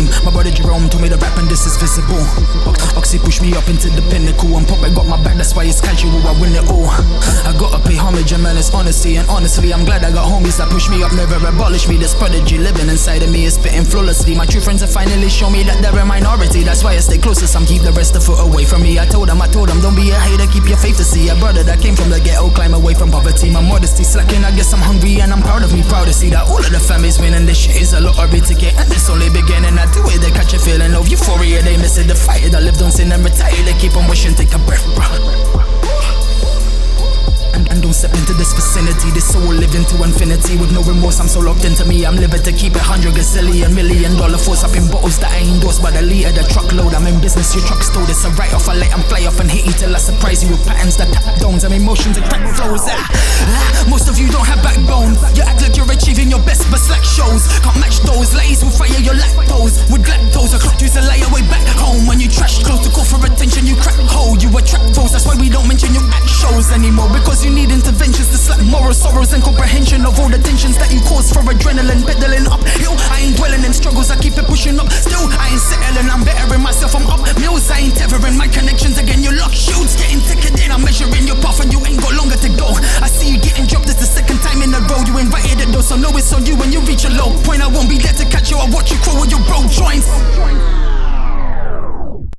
game. My brother Jerome told me to rap and this is visible. Oxy pushed me up into the pinnacle, and Pop got my back, that's why it's casual, I win it all. I gotta pay homage and man, it's honesty, and honestly I'm glad I got homies that push me up, never abolish me. This prodigy living inside of me is spitting flawlessly. My true friends have finally shown me that they're a minority, that's why I stay closest, some keep the rest a foot away from me. I told them, don't be a hater, keep your faith to see. A brother that came from the ghetto, climb away from poverty. My modesty slacking, I guess I'm hungry and I'm proud of me. Proud to see that all of the family's winning. This shit is a lottery ticket and it's only beginning. I do it, they catch a feeling of euphoria. They miss it, the fight that lived on sin and retired. They keep on wishing, take a breath, bruh. And don't step into this vicinity. This soul living to infinity with no remorse. I'm so locked into me. I'm living to keep it 100 gazillion $1 million force up in bottles that I endorsed by the liter, the truckload. I'm in business, your truck stole. It's a write off. I let them fly off and hit you till I surprise you with patterns that tap dones and emotions and crack flows. Most of you don't have backbone. You act like you're achieving your best, but slack shows can't match those. Ladies will fire your lactose with lactose. I clocked you's a layaway back home. When you trash close to call for attention, you crack hold. You attract foes. That's why we don't mention you at shows anymore, because you need interventions to slap moral sorrows and comprehension of all the tensions that you cause for adrenaline pedaling uphill. I ain't dwelling in struggles, I keep it pushing up. Still, I ain't settling, I'm better